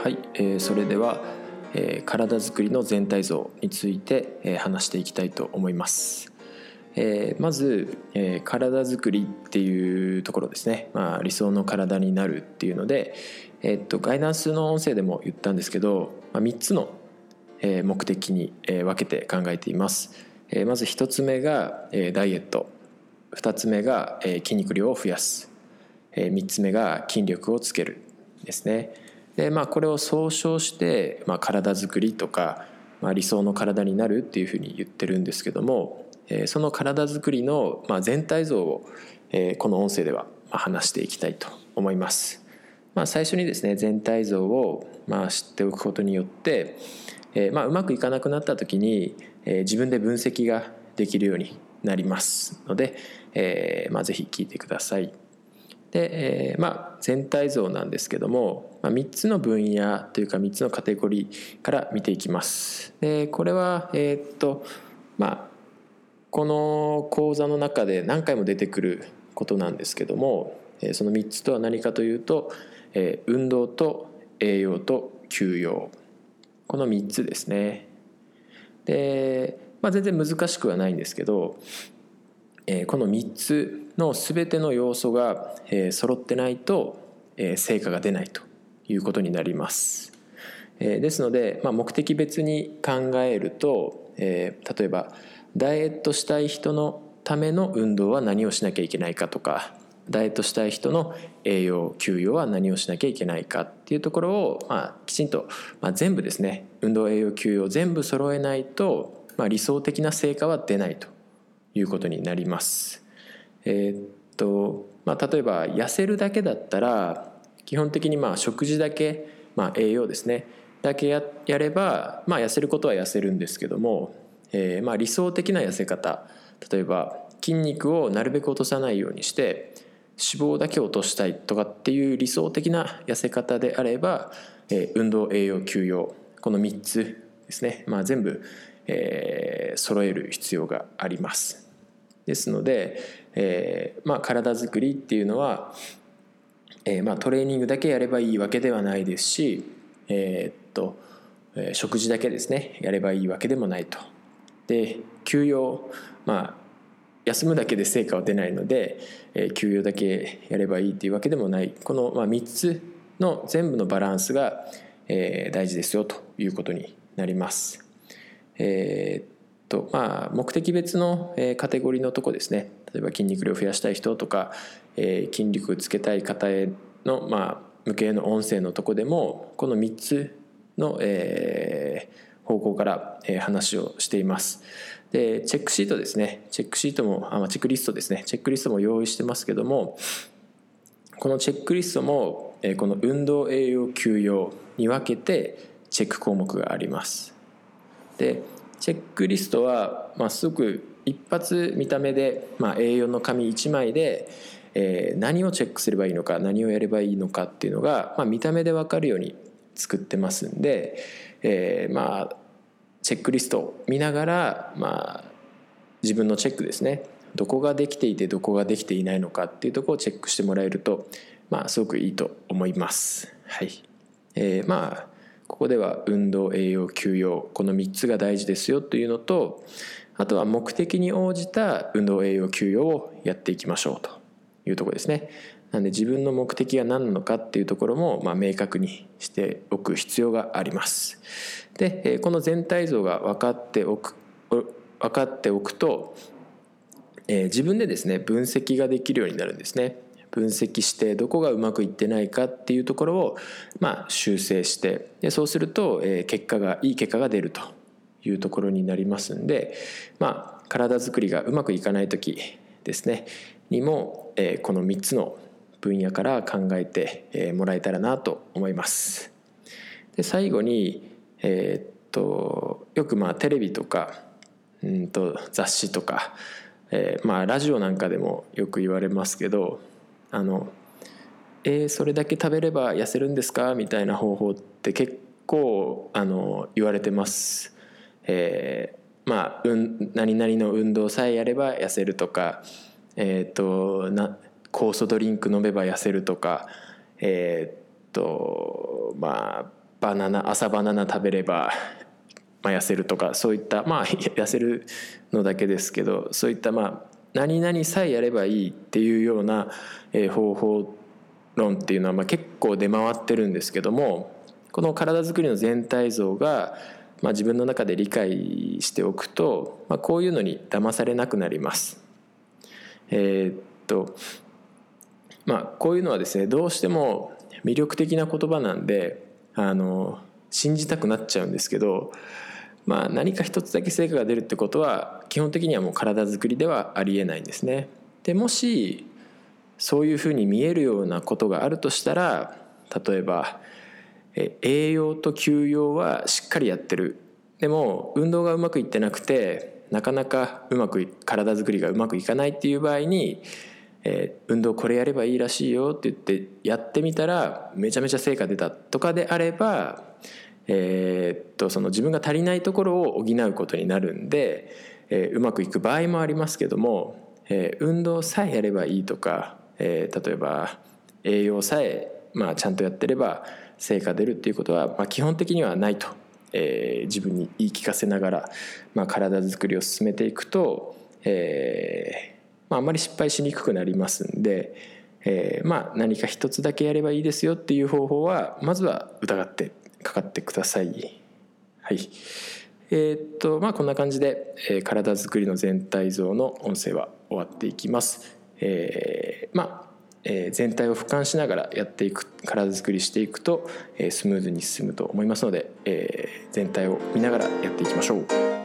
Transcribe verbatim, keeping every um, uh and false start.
はい、えー、それでは、えー、体づくりの全体像について、えー、話していきたいと思います。えー、まず、えー、体づくりっていうところですね、まあ、理想の体になるっていうので、えー、っとガイダンスの音声でも言ったんですけど、まあ、みっつの、えー、目的に、えー、分けて考えています。えー、まずひとつめが、えー、ダイエット、ふたつめが、えー、筋肉量を増やす、えー、みっつめが筋力をつけるですね。で、まあ、これを総称して、まあ、体づくりとか、まあ、理想の体になるっていうふうに言ってるんですけども、えー、その体づくりの、まあ、全体像を、えー、この音声では話していきたいと思います。まあ、最初にですね、全体像を、まあ、知っておくことによって、えーまあ、うまくいかなくなった時に、えー、自分で分析ができるようになりますので、えーまあ、ぜひ聞いてください。で、えーまあ、全体像なんですけども、まあ、みっつの分野というかみっつのカテゴリーから見ていきます。でこれは、えー、っとまあ、この講座の中で何回も出てくることなんですけども、えー、そのみっつとは何かというと、えー、運動と栄養と休養、このみっつですね。で、まあ、全然難しくはないんですけど、えー、このみっつの全ての要素が、えー、揃ってないと、えー、成果が出ないということになります。えー、ですので、まあ、目的別に考えると、えー、例えばダイエットしたい人のための運動は何をしなきゃいけないかとか、ダイエットしたい人の栄養休養は何をしなきゃいけないかっていうところを、まあ、きちんと、まあ、全部ですね、運動栄養休養全部揃えないと、まあ、理想的な成果は出ないということになります。えーっとまあ、例えば痩せるだけだったら基本的にまあ食事だけ、まあ、栄養ですねだけ や, やれば、まあ、痩せることは痩せるんですけども、えー、まあ理想的な痩せ方、例えば筋肉をなるべく落とさないようにして脂肪だけ落としたいとかっていう理想的な痩せ方であれば、えー、運動栄養休養、このみっつですね、まあ、全部、えー、揃える必要があります。ですので、えーまあ、体づくりっていうのは、えーまあ、トレーニングだけやればいいわけではないですし、えー、っとえー、食事だけですねやればいいわけでもないと。で休養、まあ休むだけで成果は出ないので、えー、休養だけやればいいっていうわけでもない、この、まあ、みっつの全部のバランスが、えー、大事ですよということになります。えーとまあ、目的別のカテゴリーのとこですね、例えば筋肉量を増やしたい人とか、えー、筋力をつけたい方への、まあ、向けの音声のとこでもこのみっつの、えー、方向から、えー、話をしています。でチェックシートですね、チェックシートもあ、まあ、チェックリストですね、チェックリストも用意してますけども、このチェックリストも、えー、この運動栄養休養に分けてチェック項目があります。でチェックリストは、まあ、すごく一発見た目で、まあ、エーよん の紙いちまいで、えー、何をチェックすればいいのか、何をやればいいのかっていうのが、まあ、見た目で分かるように作ってますんで、えー、まあチェックリストを見ながら、まあ、自分のチェックですね、どこができていてどこができていないのかっていうところをチェックしてもらえると、まあ、すごくいいと思います。はい。えー、まあここでは運動栄養休養、このみっつが大事ですよというのと、あとは目的に応じた運動栄養休養をやっていきましょうというところですね。なので自分の目的が何なのかっていうところも、まあ、明確にしておく必要があります。でこの全体像が分かっておく分かっておくと、えー、自分でですね分析ができるようになるんですね。分析してどこがうまくいってないかっていうところを、まあ、修正して、でそうすると、えー、結果がいい結果が出るというところになりますんで、まあ、体づくりがうまくいかない時ですねにも、えー、このみっつの分野から考えて、えー、もらえたらなと思います。で最後に、えー、っとよくまあテレビとかうんと雑誌とか、えーまあ、ラジオなんかでもよく言われますけど、あのえー、それだけ食べれば痩せるんですかみたいな方法って結構あの言われてます。えー、まあ、うん、何々の運動さえやれば痩せるとか、えー、とな酵素ドリンク飲めば痩せるとか、えー、とまあバナナ朝バナナ食べれば、まあ、痩せるとか、そういったまあ痩せるのだけですけど、そういったまあ何々さえやればいいっていうような、えー、方法論っていうのはまあ結構出回ってるんですけども、この体づくりの全体像が、まあ、自分の中で理解しておくと、まあ、こういうのに騙されなくなります。えー、っとまあこういうのはですね、どうしても魅力的な言葉なんであの信じたくなっちゃうんですけど、まあ、何か一つだけ成果が出るってことは基本的にはもう体づくりではありえないんですね。でもしそういうふうに見えるようなことがあるとしたら、例えばえ栄養と休養はしっかりやってる、でも運動がうまくいってなくてなかなかうまく体づくりがうまくいかないっていう場合に、えー、運動これやればいいらしいよって言ってやってみたらめちゃめちゃ成果出たとかであれば、えー、っとその自分が足りないところを補うことになるんで、えー、うまくいく場合もありますけども、えー、運動さえやればいいとか、えー、例えば栄養さえ、まあ、ちゃんとやってれば成果出るっていうことは、まあ、基本的にはないと、えー、自分に言い聞かせながら、まあ、体づくりを進めていくと、えーまあ、あんまり失敗しにくくなりますんで、えーまあ、何か一つだけやればいいですよっていう方法はまずは疑ってかかってください。はい。えー、っとまあこんな感じで、えー、体づくりの全体像の音声は終わっていきます。えー、まあ、えー、全体を俯瞰しながらやっていく、体づくりしていくと、えー、スムーズに進むと思いますので、えー、全体を見ながらやっていきましょう。